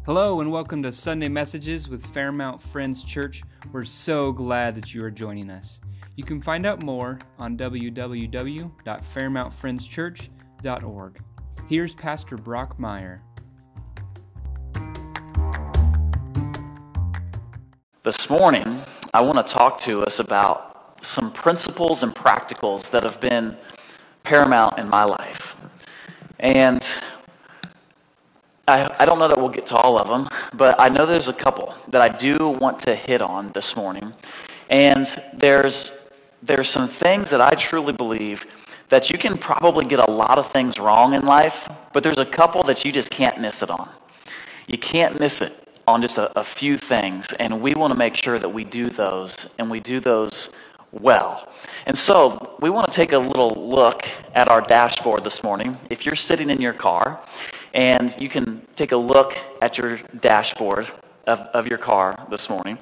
Hello and welcome to Sunday Messages with Fairmount Friends Church. We're so glad that you are joining us. You can find out more on www.fairmountfriendschurch.org. Here's Pastor Brock Meyer. This morning, I want to talk to us about some principles and practicals that have been paramount in my life. And I don't know that we'll get to all of them, but I know there's a couple that I do want to hit on this morning. And there's some things that I truly believe that you can probably get a lot of things wrong in life, but there's a couple that you just can't miss it on. You can't miss it on just a few things, and we want to make sure that we do those, and we do those well. And so we want to take a little look at our dashboard this morning. If you're sitting in your car, and you can take a look at your dashboard of your car this morning,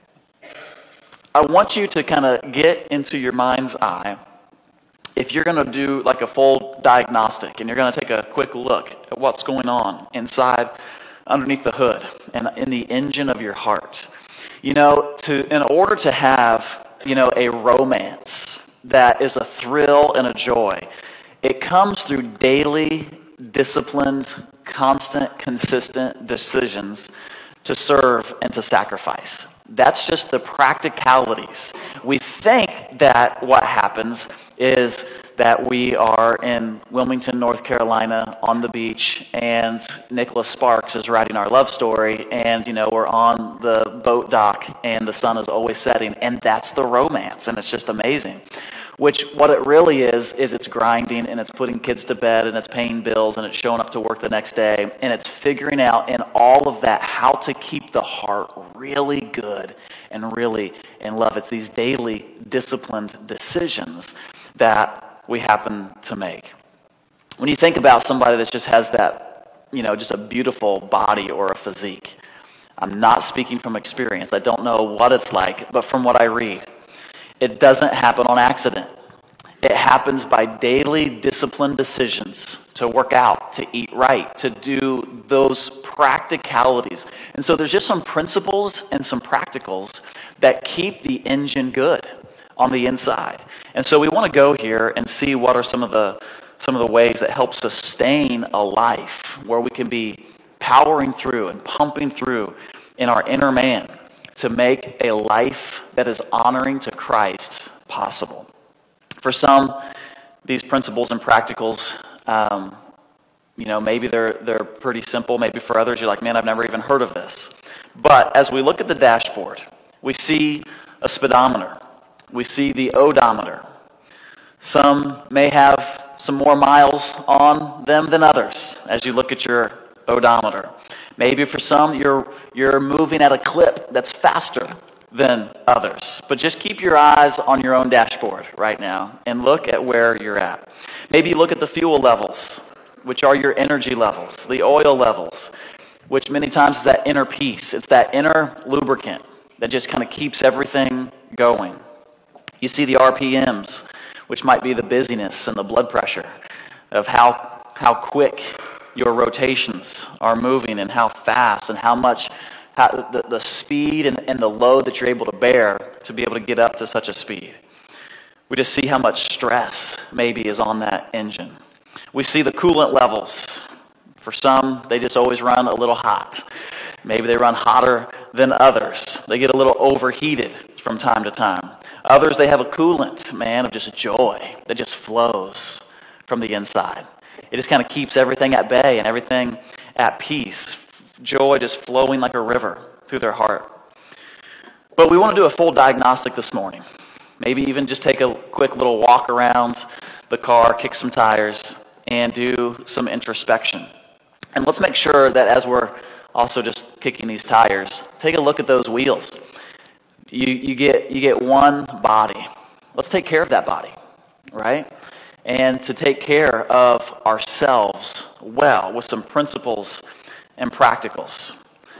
I want you to kind of get into your mind's eye if you're going to do like a full diagnostic, and you're going to take a quick look at what's going on inside underneath the hood and in the engine of your heart. You know, in order to have, a romance that is a thrill and a joy, it comes through daily, disciplined, constant, consistent decisions to serve and to sacrifice. That's just the practicalities. We think that what happens is that we are in Wilmington, North Carolina on the beach, and Nicholas Sparks is writing our love story, and we're on the boat dock and the sun is always setting, and that's the romance, and it's just amazing. Which what it really is it's grinding, and it's putting kids to bed, and it's paying bills, and it's showing up to work the next day, and it's figuring out in all of that how to keep the heart really good and really in love. It's these daily disciplined decisions that we happen to make. When you think about somebody that just has that, just a beautiful body or a physique, I'm not speaking from experience. I don't know what it's like, but from what I read, it doesn't happen on accident. It happens by daily disciplined decisions to work out, to eat right, to do those practicalities. And so there's just some principles and some practicals that keep the engine good on the inside. And so we want to go here and see what are some of the ways that help sustain a life where we can be powering through and pumping through in our inner man to make a life that is honoring to Christ possible. For some, these principles and practicals, maybe they're pretty simple. Maybe for others, you're like, man, I've never even heard of this. But as we look at the dashboard, we see a speedometer. We see the odometer. Some may have some more miles on them than others as you look at your odometer. Maybe for some, you're moving at a clip that's faster than others. But just keep your eyes on your own dashboard right now and look at where you're at. Maybe you look at the fuel levels, which are your energy levels, the oil levels, which many times is that inner peace. It's that inner lubricant that just kind of keeps everything going. You see the RPMs, which might be the busyness and the blood pressure of how quick your rotations are moving and how fast and how much the speed and the load that you're able to bear to be able to get up to such a speed. We just see how much stress maybe is on that engine. We see the coolant levels. For some, they just always run a little hot. Maybe they run hotter than others. They get a little overheated from time to time. Others, they have a coolant, of just joy that just flows from the inside. It just kind of keeps everything at bay and everything at peace. Joy just flowing like a river through their heart. But we want to do a full diagnostic this morning. Maybe even just take a quick little walk around the car, kick some tires, and do some introspection. And let's make sure that as we're also just kicking these tires, take a look at those wheels. You get one body. Let's take care of that body, right? And to take care of ourselves well with some principles and practicals.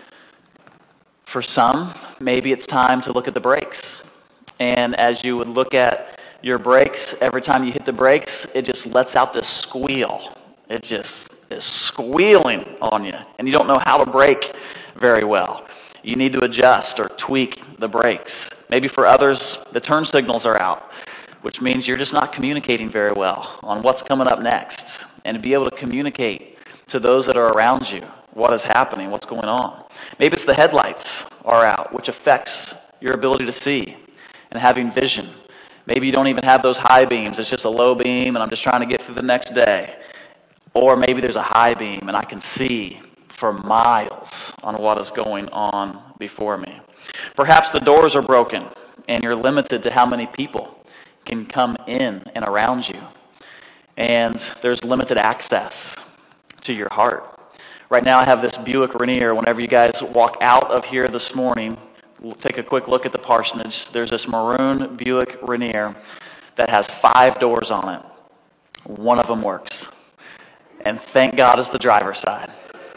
For some, maybe it's time to look at the brakes. And as you would look at your brakes, every time you hit the brakes, it just lets out this squeal. It just is squealing on you and you don't know how to brake very well. You need to adjust or tweak the brakes. Maybe for others, the turn signals are out, which means you're just not communicating very well on what's coming up next. And to be able to communicate to those that are around you what is happening, what's going on. Maybe it's the headlights are out, which affects your ability to see and having vision. Maybe you don't even have those high beams. It's just a low beam and I'm just trying to get through the next day. Or maybe there's a high beam and I can see for miles on what is going on before me. Perhaps the doors are broken and you're limited to how many people can come in and around you. And there's limited access to your heart. Right now I have this Buick Rainier. Whenever you guys walk out of here this morning, we'll take a quick look at the parsonage. There's this maroon Buick Rainier that has 5 doors on it. One of them works. And thank God it's the driver's side.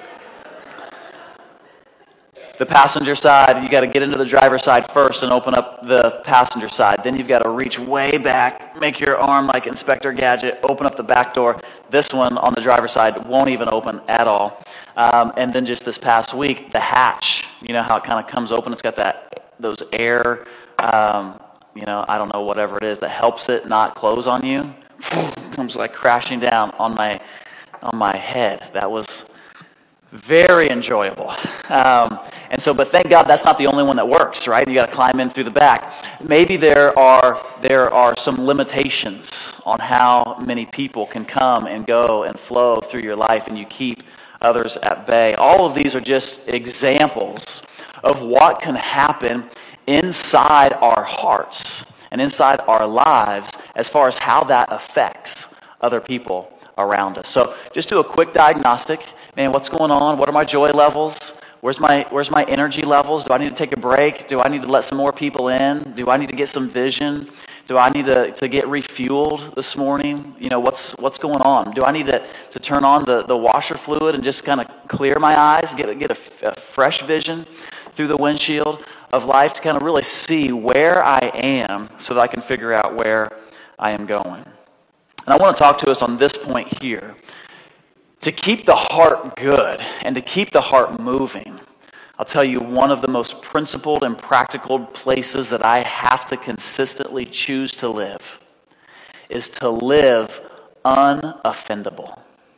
The passenger side, you got to get into the driver's side first and open up the passenger side. Then you've got to reach way back, make your arm like Inspector Gadget, open up the back door. This one on the driver's side won't even open at all. And then just this past week, the hatch, you know how it kind of comes open. It's got those air, I don't know, whatever it is that helps it not close on you. Comes like crashing down on my head. That was very enjoyable. But thank God that's not the only one that works, right? You got to climb in through the back. Maybe there are some limitations on how many people can come and go and flow through your life, and you keep others at bay. All of these are just examples of what can happen inside our hearts and inside our lives as far as how that affects other people around us. So just do a quick diagnostic. Man, what's going on? What are my joy levels? Where's my energy levels? Do I need to take a break? Do I need to let some more people in? Do I need to get some vision? Do I need to get refueled this morning? What's going on? Do I need to turn on the washer fluid and just kind of clear my eyes, get a fresh vision through the windshield of life to kind of really see where I am so that I can figure out where I am going? And I want to talk to us on this point here. To keep the heart good and to keep the heart moving, I'll tell you one of the most principled and practical places that I have to consistently choose to live is to live unoffendable.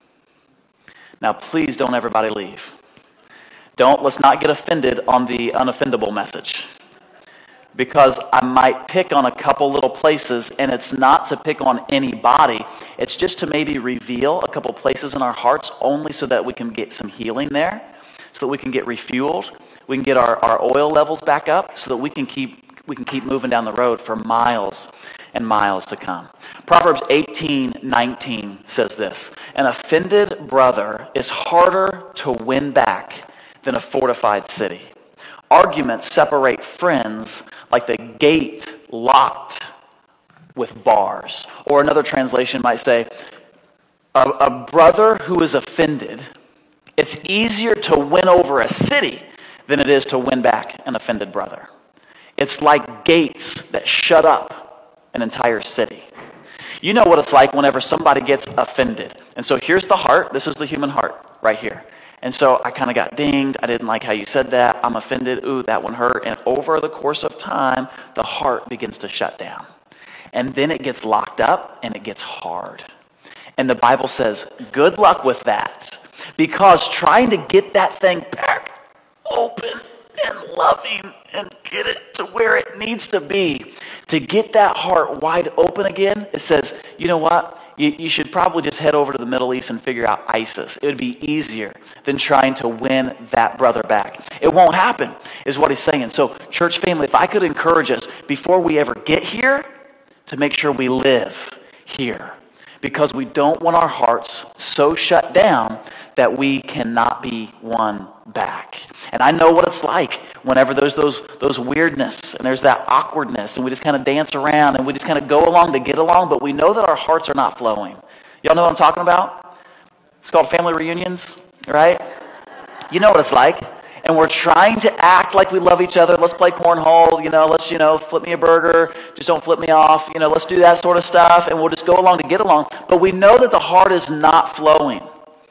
Now, please don't everybody leave. Let's not get offended on the unoffendable message. Because I might pick on a couple little places, and it's not to pick on anybody. It's just to maybe reveal a couple places in our hearts only so that we can get some healing there, so that we can get refueled, we can get our oil levels back up, so that we can keep moving down the road for miles and miles to come. Proverbs 18:19 says this: "An offended brother is harder to win back than a fortified city. Arguments separate friends like the gate locked with bars." Or another translation might say, a brother who is offended, it's easier to win over a city than it is to win back an offended brother. It's like gates that shut up an entire city. You know what it's like whenever somebody gets offended. And so here's the heart. This is the human heart right here. And so I kind of got dinged. I didn't like how you said that. I'm offended. Ooh, that one hurt. And over the course of time, the heart begins to shut down. And then it gets locked up and it gets hard. And the Bible says, good luck with that. Because trying to get that thing back open and loving and get it to where it needs to be, to get that heart wide open again, it says, you know what? You should probably just head over to the Middle East and figure out ISIS. It would be easier than trying to win that brother back. It won't happen, is what he's saying. So, church family, if I could encourage us, before we ever get here, to make sure we live here. Because we don't want our hearts so shut down that we cannot be won back. And I know what it's like whenever there's those weirdness and there's that awkwardness and we just kind of dance around and we just kind of go along to get along, but we know that our hearts are not flowing. Y'all know what I'm talking about? It's called family reunions, right? You know what it's like. And we're trying to act like we love each other. Let's play cornhole, let's, flip me a burger. Just don't flip me off. Let's do that sort of stuff. And we'll just go along to get along. But we know that the heart is not flowing.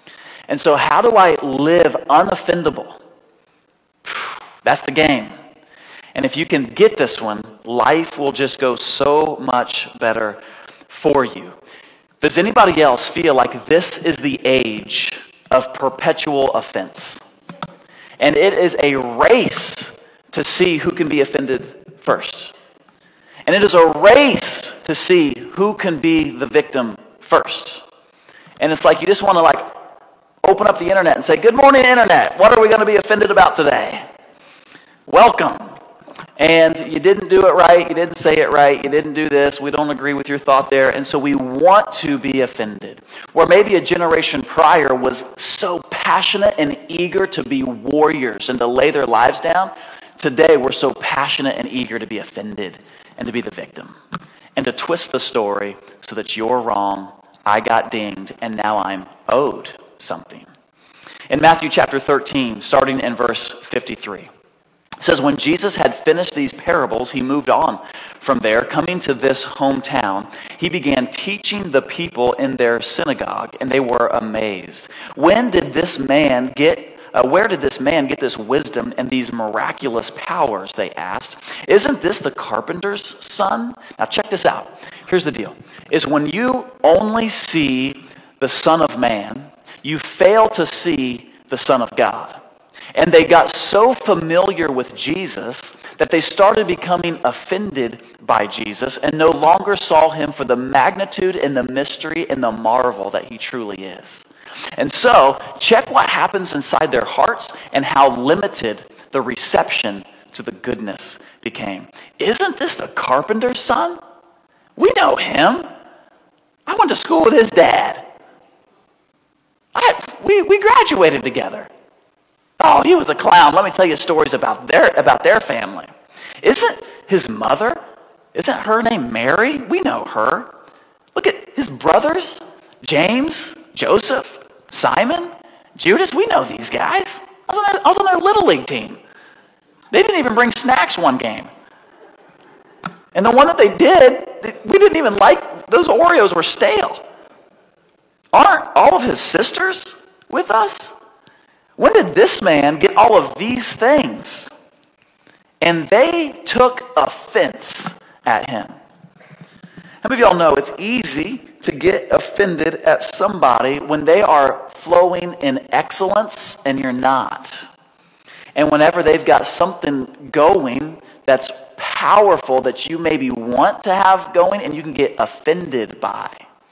And so how do I live unoffendable? That's the game. And if you can get this one, life will just go so much better for you. Does anybody else feel like this is the age of perpetual offense? And it is a race to see who can be offended first. And it is a race to see who can be the victim first. And it's like you just want to open up the internet and say, "Good morning, internet. What are we going to be offended about today? Welcome. And you didn't do it right. You didn't say it right. You didn't do this. We don't agree with your thought there." And so we want to be offended. Where maybe a generation prior was so passionate and eager to be warriors and to lay their lives down, today we're so passionate and eager to be offended and to be the victim. And to twist the story so that you're wrong, I got dinged, and now I'm owed something. In Matthew chapter 13, starting in verse 53, it says, "When Jesus had finished these parables, he moved on from there. Coming to this hometown, he began teaching the people in their synagogue, and they were amazed. Where did this man get this wisdom and these miraculous powers?" they asked. "Isn't this the carpenter's son?" Now check this out. Here's the deal. Is when you only see the Son of Man, you fail to see the Son of God. And they got so familiar with Jesus that they started becoming offended by Jesus and no longer saw him for the magnitude and the mystery and the marvel that he truly is. And so, check what happens inside their hearts and how limited the reception to the goodness became. "Isn't this the carpenter's son? We know him. I went to school with his dad. We graduated together. Oh, he was a clown. Let me tell you stories about their family. Isn't his mother, isn't her name Mary? We know her. Look at his brothers, James, Joseph, Simon, Judas. We know these guys. I was on their Little League team. They didn't even bring snacks one game. And the one that they did, we didn't even like. Those Oreos were stale. Aren't all of his sisters with us? When did this man get all of these things?" And they took offense at him. How many of y'all know it's easy to get offended at somebody when they are flowing in excellence and you're not? And whenever they've got something going that's powerful that you maybe want to have going and you can get offended by.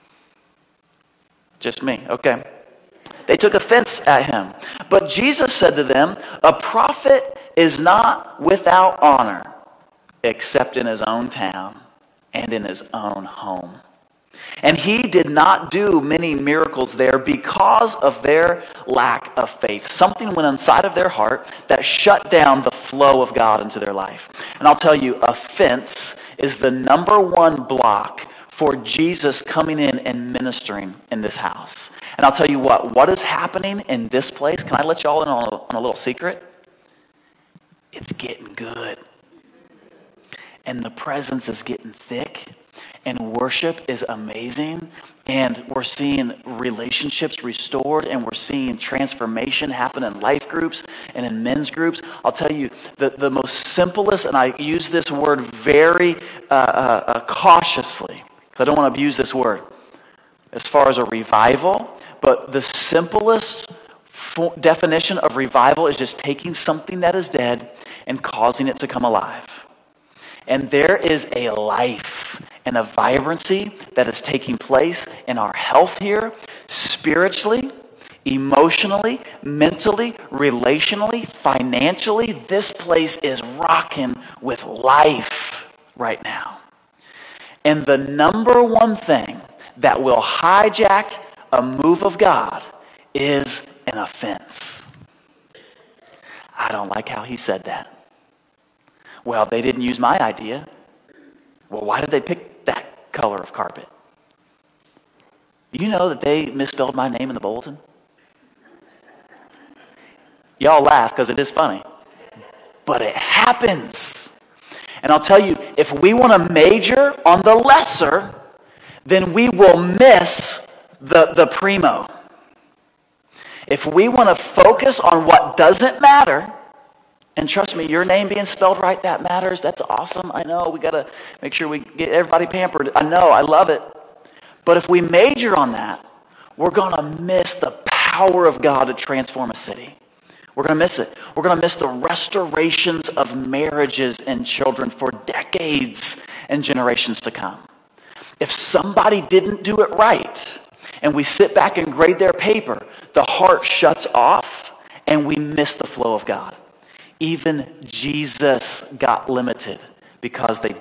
Just me, okay. They took offense at him. But Jesus said to them, "A prophet is not without honor except in his own town and in his own home." And he did not do many miracles there because of their lack of faith. Something went inside of their heart that shut down the flow of God into their life. And I'll tell you, offense is the number one block for Jesus coming in and ministering in this house. And I'll tell you what is happening in this place, can I let you all in on a little secret? It's getting good. And the presence is getting thick. And worship is amazing. And we're seeing relationships restored. And we're seeing transformation happen in life groups and in men's groups. I'll tell you, the most simplest, and I use this word very cautiously, because I don't want to abuse this word, as far as a revival. But the simplest definition of revival is just taking something that is dead and causing it to come alive. And there is a life and a vibrancy that is taking place in our health here, spiritually, emotionally, mentally, relationally, financially. This place is rocking with life right now. And the number one thing that will hijack a move of God is an offense. I don't like how he said that. Well, they didn't use my idea. Well, why did they pick that color of carpet? You know that they misspelled my name in the bulletin? Y'all laugh because it is funny. But it happens. And I'll tell you, if we want to major on the lesser, then we will miss the primo. If we want to focus on what doesn't matter, and trust me, your name being spelled right, that matters. That's awesome. I know. We got to make sure we get everybody pampered. I know. I love it. But if we major on that, we're going to miss the power of God to transform a city. We're going to miss it. We're going to miss the restorations of marriages and children for decades and generations to come. If somebody didn't do it right, and we sit back and grade their paper, the heart shuts off, and we miss the flow of God. Even Jesus got limited because they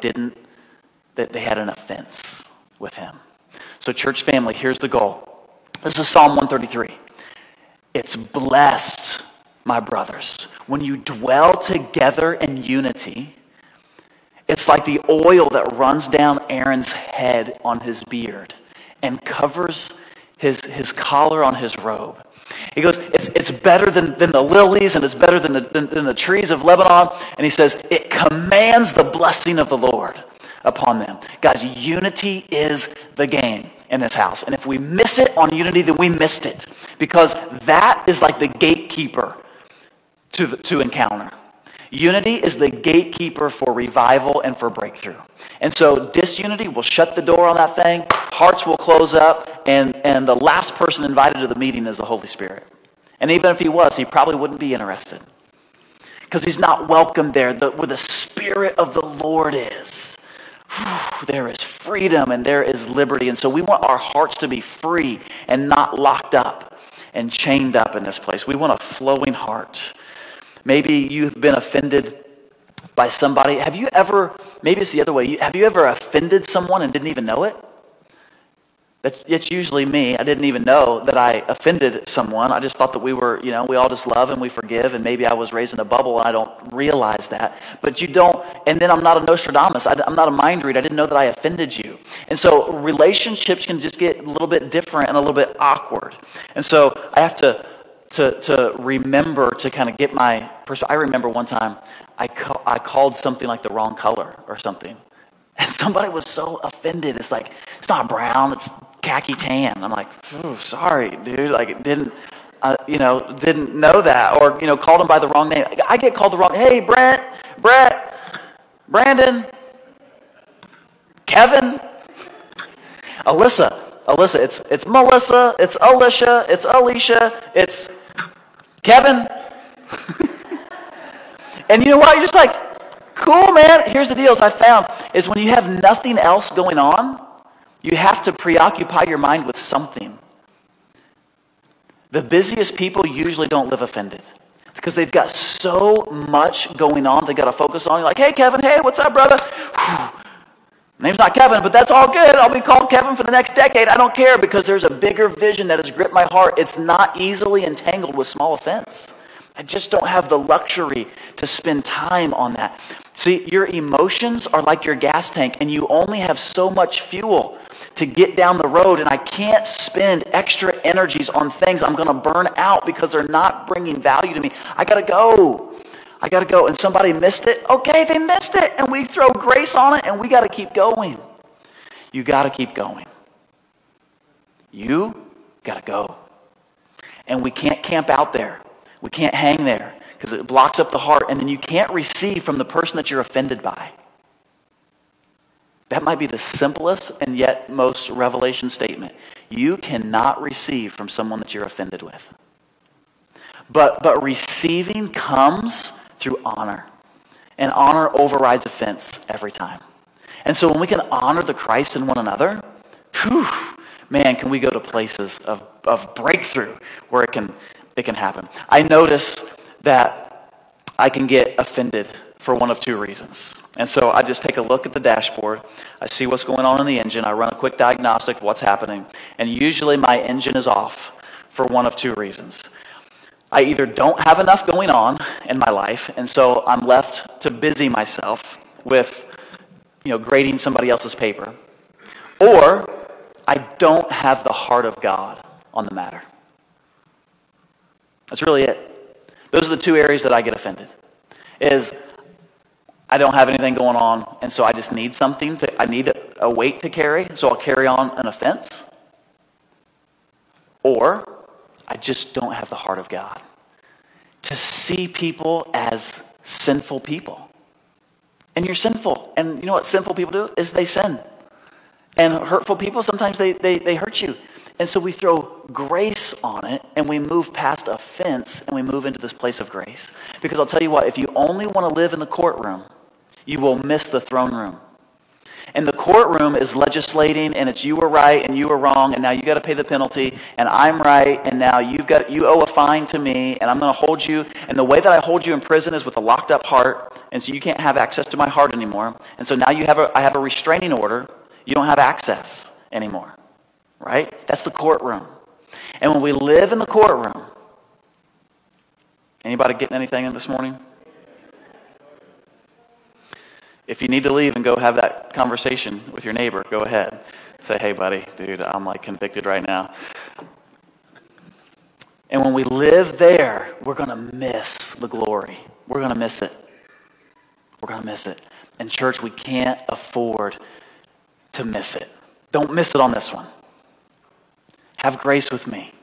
had an offense with him. So church family, here's the goal. This is Psalm 133. It's blessed, my brothers, when you dwell together in unity. It's like the oil that runs down Aaron's head on his beard and covers his collar on his robe. He goes, it's better than the lilies, and it's better than the trees of Lebanon. And he says, it commands the blessing of the Lord upon them. Guys, unity is the game in this house. And if we miss it on unity, then we missed it. Because that is like the gatekeeper to encounter. Unity is the gatekeeper for revival and for breakthrough. And so disunity will shut the door on that thing. Hearts will close up. And the last person invited to the meeting is the Holy Spirit. And even if he was, he probably wouldn't be interested. Because he's not welcome there where the Spirit of the Lord is. There is freedom and there is liberty. And so we want our hearts to be free and not locked up and chained up in this place. We want a flowing heart. Maybe you've been offended by somebody. Have you ever, maybe it's the other way, have you ever offended someone and didn't even know it? It's usually me. I didn't even know that I offended someone. I just thought that we were, we all just love and we forgive, and maybe I was raised in a bubble and I don't realize that. But you don't, and then I'm not a Nostradamus. I'm not a mind reader. I didn't know that I offended you. And so relationships can just get a little bit different and a little bit awkward. And so I have to remember to kind of get my perspective. I remember one time I called something like the wrong color or something. And somebody was so offended. It's like, it's not brown, it's khaki tan. I'm like, oh, sorry, dude. Like, didn't know that. Or, called him by the wrong name. I get called the wrong, hey, Brett, Brandon, Kevin, Alyssa, it's Melissa, it's Alicia, it's Kevin. And you know what? You're just like, cool, man. Here's the deal, as I found, is when you have nothing else going on, you have to preoccupy your mind with something. The busiest people usually don't live offended because they've got so much going on they got to focus on. You're like, hey, Kevin, hey, what's up, brother? Name's not Kevin, but that's all good. I'll be called Kevin for the next decade. I don't care because there's a bigger vision that has gripped my heart. It's not easily entangled with small offense. I just don't have the luxury to spend time on that. See, your emotions are like your gas tank, and you only have so much fuel to get down the road, and I can't spend extra energies on things I'm going to burn out because they're not bringing value to me. I got to go. And somebody missed it. Okay, they missed it, and we throw grace on it, and we got to keep going. You got to keep going. You got to go. And we can't camp out there. We can't hang there because it blocks up the heart, and then you can't receive from the person that you're offended by. That might be the simplest and yet most revelation statement. You cannot receive from someone that you're offended with. But receiving comes through honor. And honor overrides offense every time. And so when we can honor the Christ in one another, man, can we go to places of breakthrough where it can happen. I notice that I can get offended for one of two reasons. And so I just take a look at the dashboard. I see what's going on in the engine. I run a quick diagnostic of what's happening. And usually my engine is off for one of two reasons. I either don't have enough going on in my life, and so I'm left to busy myself with, grading somebody else's paper. Or I don't have the heart of God on the matter. That's really it. Those are the two areas that I get offended. Is I don't have anything going on, and so I just need something I need a weight to carry, so I'll carry on an offense. Or I just don't have the heart of God. To see people as sinful people. And you're sinful. And you know what sinful people do? Is they sin. And hurtful people, sometimes they hurt you. And so we throw grace on it, and we move past offense, and we move into this place of grace. Because I'll tell you what, if you only want to live in the courtroom, you will miss the throne room. And the courtroom is legislating, and it's you were right and you were wrong, and now you got to pay the penalty, and I'm right, and now you owe a fine to me, and I'm going to hold you. And the way that I hold you in prison is with a locked up heart, and so you can't have access to my heart anymore. And so now I have a restraining order. You don't have access anymore, right? That's the courtroom. And when we live in the courtroom, anybody getting anything in this morning? If you need to leave and go have that conversation with your neighbor, go ahead. Say, hey, buddy, dude, I'm like convicted right now. And when we live there, we're going to miss the glory. We're going to miss it. We're going to miss it. And church, we can't afford to miss it. Don't miss it on this one. Have grace with me.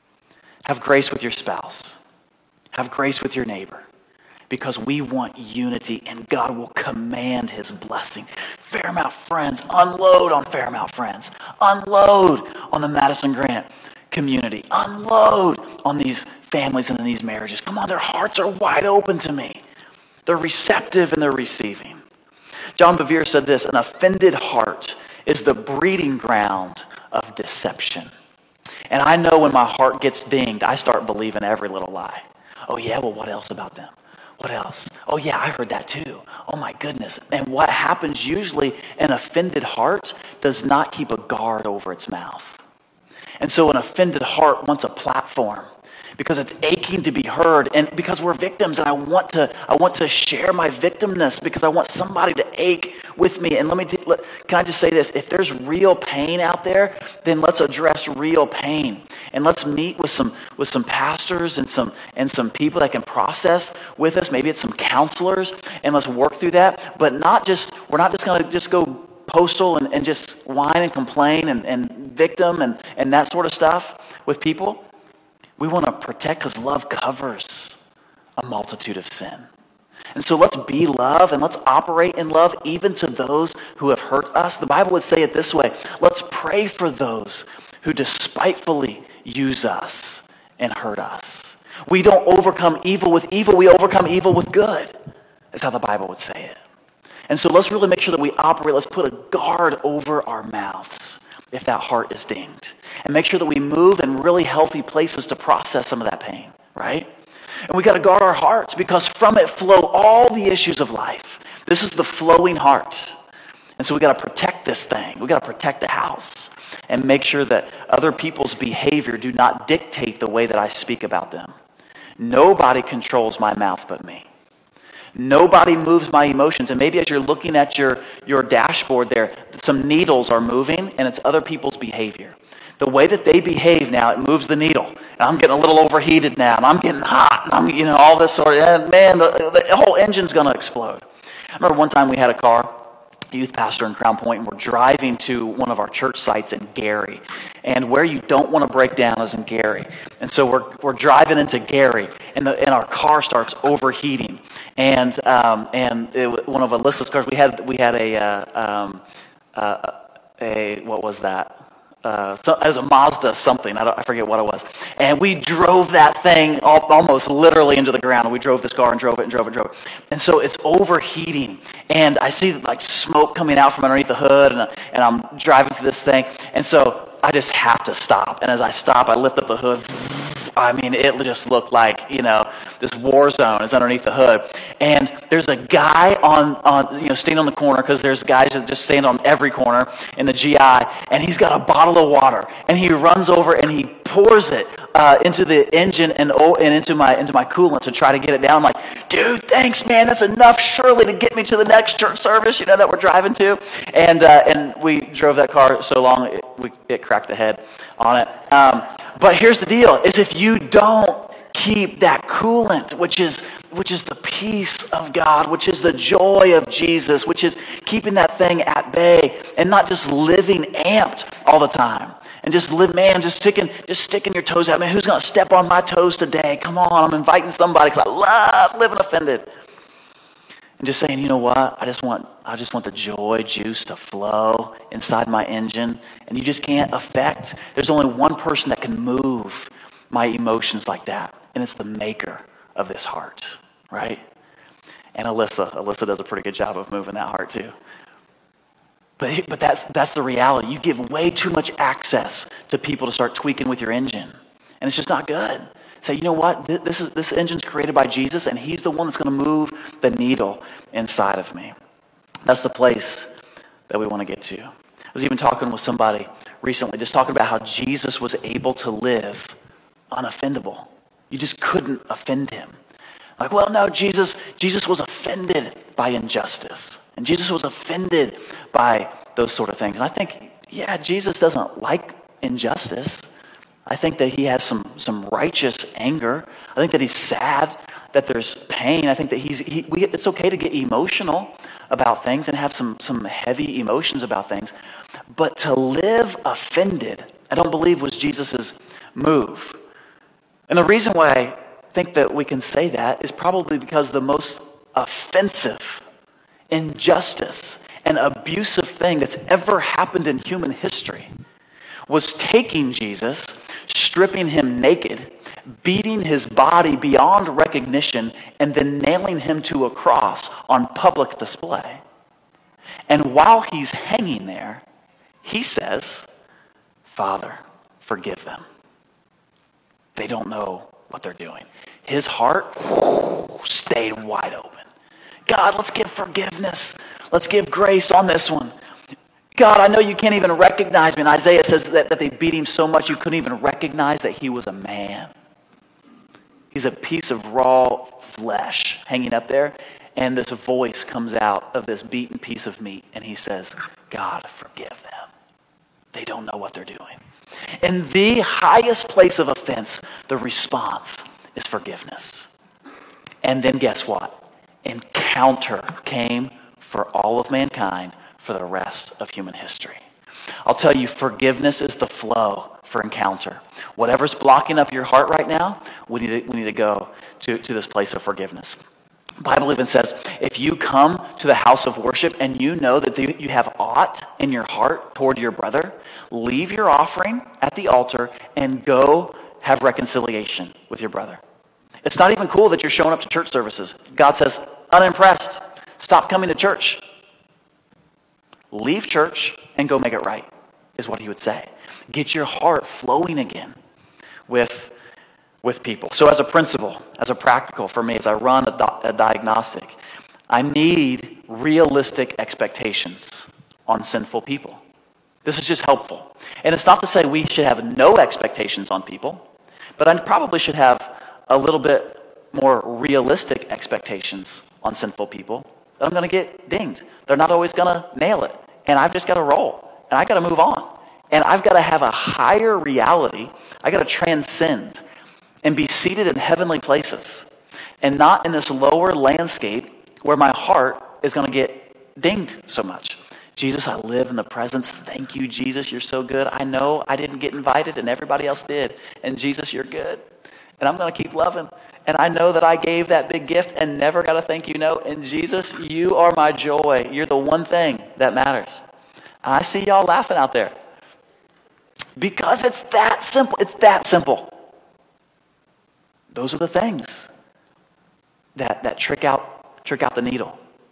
Have grace with your spouse. Have grace with your neighbor. Because we want unity, and God will command his blessing. Fairmount Friends, unload on Fairmount Friends. Unload on the Madison Grant community. Unload on these families and in these marriages. Come on, their hearts are wide open to me. They're receptive and they're receiving. John Bevere said this, an offended heart is the breeding ground of deception. And I know when my heart gets dinged, I start believing every little lie. Oh yeah, well what else about them? What else? Oh yeah, I heard that too. Oh my goodness. And what happens usually, an offended heart does not keep a guard over its mouth. And so an offended heart wants a platform because it's aching to be heard, and because we're victims, and I want to share my victimness because I want somebody to ache with me. And can I just say this? If there's real pain out there, then let's address real pain, and let's meet with some pastors and some people that can process with us. Maybe it's some counselors, and let's work through that. But we're not just going to just go postal and just whine and complain and victim and that sort of stuff with people. We want to protect because love covers a multitude of sin. And so let's be love and let's operate in love even to those who have hurt us. The Bible would say it this way: let's pray for those who despitefully use us and hurt us. We don't overcome evil with evil, we overcome evil with good. That's how the Bible would say it. And so let's really make sure that we operate, let's put a guard over our mouths if that heart is dinged. And make sure that we move in really healthy places to process some of that pain, right? And we got to guard our hearts because from it flow all the issues of life. This is the flowing heart. And so we got to protect this thing. We got to protect the house and make sure that other people's behavior do not dictate the way that I speak about them. Nobody controls my mouth but me. Nobody moves my emotions. And maybe as you're looking at your dashboard there, some needles are moving, and it's other people's behavior. The way that they behave now, it moves the needle. And I'm getting a little overheated now, and I'm getting hot, and I'm, all this sort of, and man, the whole engine's going to explode. I remember one time we had a car, youth pastor in Crown Point, and we're driving to one of our church sites in Gary. And where you don't want to break down is in Gary. And so we're driving into Gary, and our car starts overheating. And one of Alyssa's cars, we had a what was that? So it was a Mazda something. I forget what it was. And we drove that thing almost literally into the ground. We drove this car and drove it. And so it's overheating. And I see like smoke coming out from underneath the hood, and I'm driving through this thing. And so I just have to stop. And as I stop, I lift up the hood. I mean, it just looked like, this war zone is underneath the hood. And there's a guy standing on the corner, because there's guys that just stand on every corner in the GI, and he's got a bottle of water, and he runs over and he pours it into the engine and into my coolant to try to get it down. I'm like, dude, thanks, man. That's enough surely to get me to the next church service, that we're driving to. And we drove that car so long, it cracked the head on it. But here's the deal, is if you don't keep that coolant, which is the peace of God, which is the joy of Jesus, which is keeping that thing at bay and not just living amped all the time. and just live, man, just sticking your toes out. Man, who's going to step on my toes today? Come on, I'm inviting somebody because I love living offended. And just saying, you know what? I just want the joy juice to flow inside my engine. And you just can't affect. There's only one person that can move my emotions like that, and it's the maker of this heart, right? And Alyssa does a pretty good job of moving that heart too. But that's the reality. You give way too much access to people to start tweaking with your engine, and it's just not good. Say, you know what? This engine's created by Jesus, and he's the one that's going to move the needle inside of me. That's the place that we want to get to. I was even talking with somebody recently, just talking about how Jesus was able to live unoffendable. You just couldn't offend him. Like, well, no, Jesus was offended by injustice. And Jesus was offended by those sort of things. And I think, yeah, Jesus doesn't like injustice. I think that he has some righteous anger. I think that he's sad, that there's pain. I think that it's okay to get emotional about things and have some heavy emotions about things. But to live offended, I don't believe was Jesus' move. And the reason why I think that we can say that is probably because the most offensive injustice and abusive thing that's ever happened in human history was taking Jesus, stripping him naked, beating his body beyond recognition, and then nailing him to a cross on public display. And while he's hanging there, he says, Father, forgive them. They don't know what they're doing. His heart stayed wide open. God, let's give forgiveness. Let's give grace on this one. God, I know you can't even recognize me. And Isaiah says that they beat him so much you couldn't even recognize that he was a man. He's a piece of raw flesh hanging up there. And this voice comes out of this beaten piece of meat. And he says, God, forgive them. They don't know what they're doing. In the highest place of offense, the response is forgiveness. And then guess what? Encounter came for all of mankind for the rest of human history. I'll tell you, forgiveness is the flow for encounter. Whatever's blocking up your heart right now, we need to go to this place of forgiveness. The Bible even says, if you come to the house of worship and you know that you have aught in your heart toward your brother, leave your offering at the altar and go have reconciliation with your brother. It's not even cool that you're showing up to church services. God says, unimpressed. Stop coming to church. Leave church and go make it right, is what he would say. Get your heart flowing again with people. So as a principle, as a practical for me, as I run a diagnostic, I need realistic expectations on sinful people. This is just helpful. And it's not to say we should have no expectations on people, but I probably should have a little bit more realistic expectations on sinful people. I'm going to get dinged. They're not always going to nail it. And I've just got to roll. And I got to move on. And I've got to have a higher reality. I got to transcend and be seated in heavenly places and not in this lower landscape where my heart is going to get dinged so much. Jesus, I live in the presence. Thank you, Jesus. You're so good. I know I didn't get invited and everybody else did. And Jesus, you're good. And I'm going to keep loving. And I know that I gave that big gift and never got a thank you note. And Jesus, you are my joy. You're the one thing that matters. And I see y'all laughing out there. Because it's that simple. It's that simple. Those are the things that trick out the needle.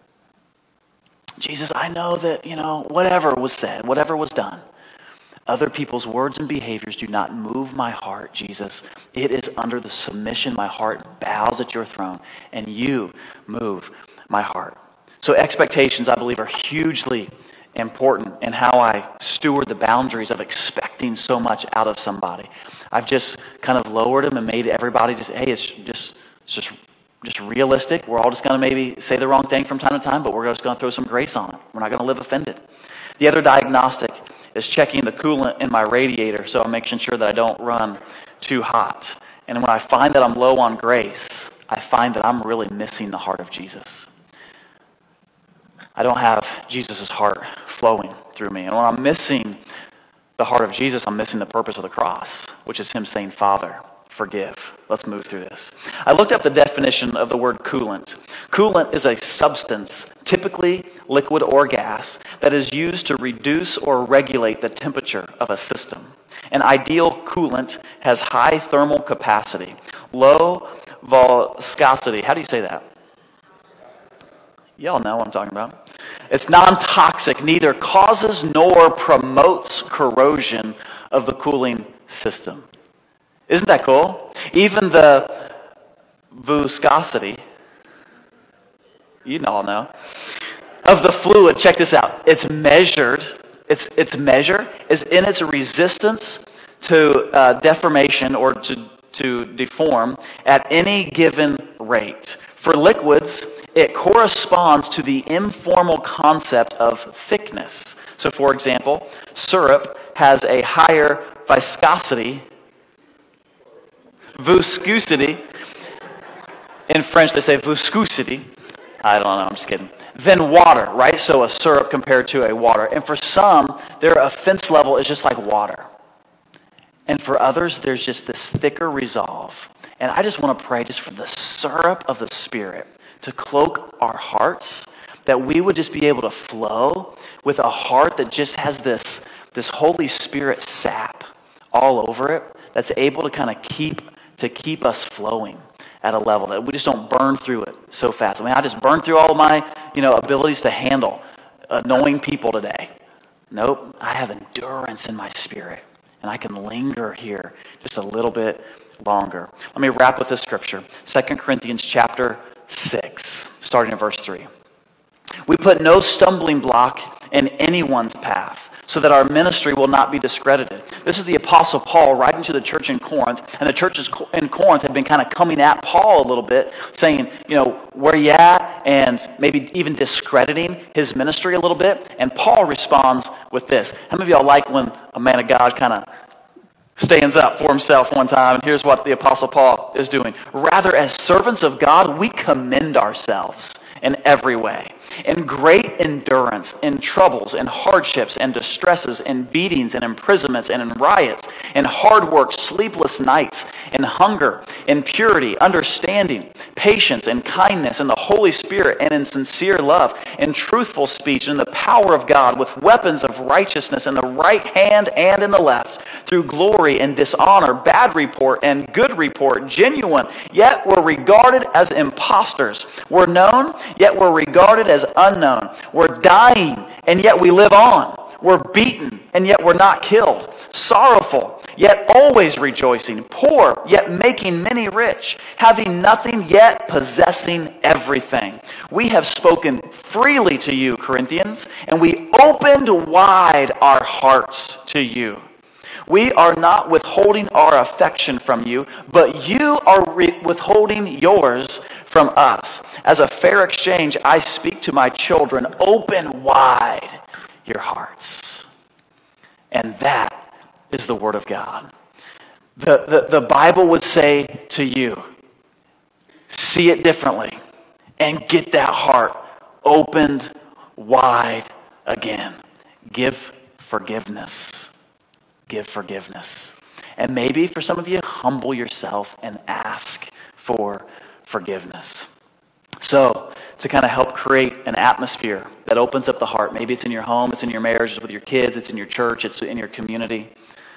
Jesus, I know that, whatever was said, whatever was done, other people's words and behaviors do not move my heart, Jesus. It is under the submission. My heart bows at your throne, and you move my heart. So expectations, I believe, are hugely important in how I steward the boundaries of expecting so much out of somebody. I've just kind of lowered them and made everybody just, hey, it's just realistic. We're all just going to maybe say the wrong thing from time to time, but we're just going to throw some grace on it. We're not going to live offended. The other diagnostic is checking the coolant in my radiator, so I'm making sure that I don't run too hot. And when I find that I'm low on grace, I find that I'm really missing the heart of Jesus. I don't have Jesus' heart flowing through me. And when I'm missing the heart of Jesus, I'm missing the purpose of the cross, which is him saying, Father, forgive. Let's move through this. I looked up the definition of the word coolant. Coolant is a substance, typically liquid or gas, that is used to reduce or regulate the temperature of a system. An ideal coolant has high thermal capacity, low viscosity. How do you say that? Y'all know what I'm talking about. It's non-toxic, neither causes nor promotes corrosion of the cooling system. Isn't that cool? Even the viscosity, you all know, of the fluid, check this out, its measure is in its resistance to deformation or to deform at any given rate. For liquids, it corresponds to the informal concept of thickness. So for example, syrup has a higher viscosity. In French they say viscosity. I don't know, I'm just kidding. Then water, right? So a syrup compared to a water. And for some, their offense level is just like water. And for others, there's just this thicker resolve. And I just want to pray just for the syrup of the Spirit to cloak our hearts, that we would just be able to flow with a heart that just has this Holy Spirit sap all over it, that's able to kind of keep us flowing at a level that we just don't burn through it so fast. I mean, I just burned through all of my, abilities to handle annoying people today. Nope, I have endurance in my spirit, and I can linger here just a little bit longer. Let me wrap with this scripture. 2 Corinthians chapter 6, starting in verse 3. We put no stumbling block in anyone's path, so that our ministry will not be discredited. This is the Apostle Paul writing to the church in Corinth, and the churches in Corinth had been kind of coming at Paul a little bit, saying, where you at, and maybe even discrediting his ministry a little bit. And Paul responds with this. How many of y'all like when a man of God kind of stands up for himself one time? And here's what the Apostle Paul is doing. Rather, as servants of God, we commend ourselves in every way, in great endurance, in troubles, in hardships, and distresses, in beatings, and imprisonments, and in riots, in hard work, sleepless nights, in hunger, in purity, understanding, patience, and kindness, in the Holy Spirit, and in sincere love, in truthful speech, in the power of God, with weapons of righteousness in the right hand and in the left, through glory and dishonor, bad report and good report, genuine, yet were regarded as impostors, were known, yet were regarded as unknown. We're dying, and yet we live on. We're beaten, and yet we're not killed. Sorrowful, yet always rejoicing. Poor, yet making many rich. Having nothing, yet possessing everything. We have spoken freely to you, Corinthians, and we opened wide our hearts to you. We are not withholding our affection from you, but you are withholding yours from us. As a fair exchange, I speak to my children, open wide your hearts. And that is the word of God. The Bible would say to you, see it differently and get that heart opened wide again. Give forgiveness. Give forgiveness. And maybe for some of you, humble yourself and ask for forgiveness. So, to kind of help create an atmosphere that opens up the heart, maybe it's in your home, it's in your marriage, it's with your kids, it's in your church, it's in your community.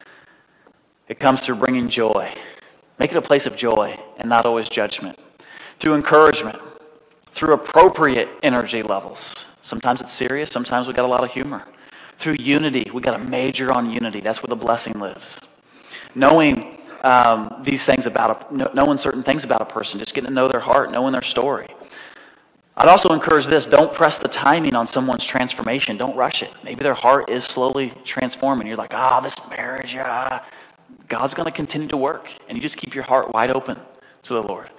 It comes through bringing joy. Make it a place of joy and not always judgment. Through encouragement, through appropriate energy levels. Sometimes it's serious, sometimes we got a lot of humor. Through unity, we got to major on unity. That's where the blessing lives. Knowing these things knowing certain things about a person, just getting to know their heart, knowing their story. I'd also encourage this: don't press the timing on someone's transformation. Don't rush it. Maybe their heart is slowly transforming. You're like, this marriage, God's going to continue to work, and you just keep your heart wide open to the Lord.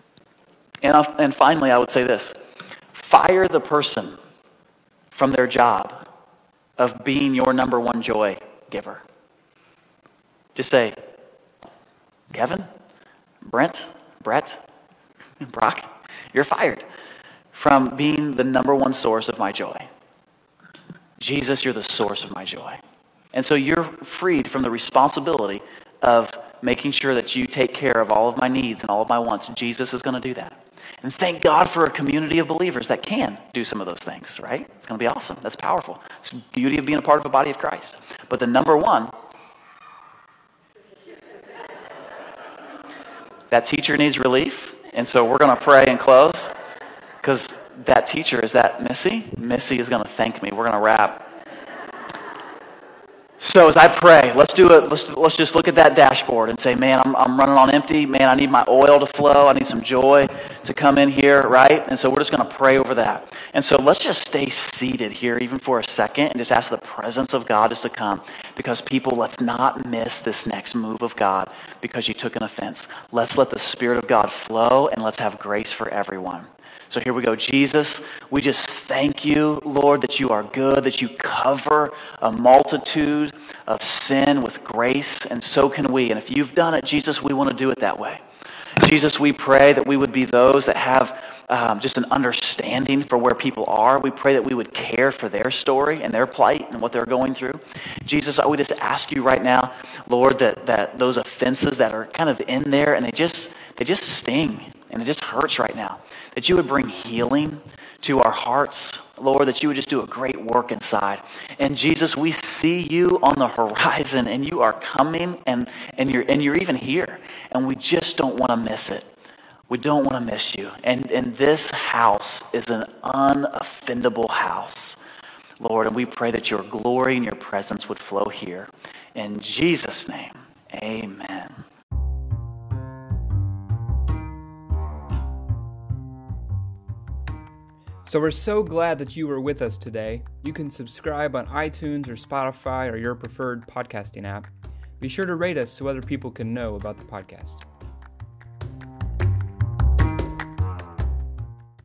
And finally, I would say this: fire the person from their job of being your number one joy giver. Just say, Kevin, Brett, Brock, you're fired from being the number one source of my joy. Jesus, you're the source of my joy. And so you're freed from the responsibility of making sure that you take care of all of my needs and all of my wants. Jesus is going to do that. And thank God for a community of believers that can do some of those things, right? It's going to be awesome. That's powerful. It's the beauty of being a part of a body of Christ. But the number one, that teacher needs relief. And so we're going to pray and close because that teacher, is that Missy? Missy is going to thank me. We're going to wrap. So as I pray, let's do it. Let's just look at that dashboard and say, man, I'm running on empty. Man, I need my oil to flow. I need some joy to come in here, right? And so we're just going to pray over that. And so let's just stay seated here even for a second and just ask the presence of God just to come. Because people, let's not miss this next move of God because you took an offense. Let's let the Spirit of God flow and let's have grace for everyone. So here we go. Jesus, we just thank you, Lord, that you are good, that you cover a multitude of sin with grace, and so can we. And if you've done it, Jesus, we want to do it that way. Jesus, we pray that we would be those that have just an understanding for where people are. We pray that we would care for their story and their plight and what they're going through. Jesus, we just ask you right now, Lord, that those offenses that are kind of in there and they just sting and it just hurts right now, that you would bring healing to our hearts, Lord, that you would just do a great work inside. And Jesus, we see you on the horizon and you are coming and you're even here. And we just don't want to miss it. We don't want to miss you. And this house is an unoffendable house, Lord. And we pray that your glory and your presence would flow here. In Jesus' name, amen. So we're so glad that you were with us today. You can subscribe on iTunes or Spotify or your preferred podcasting app. Be sure to rate us so other people can know about the podcast.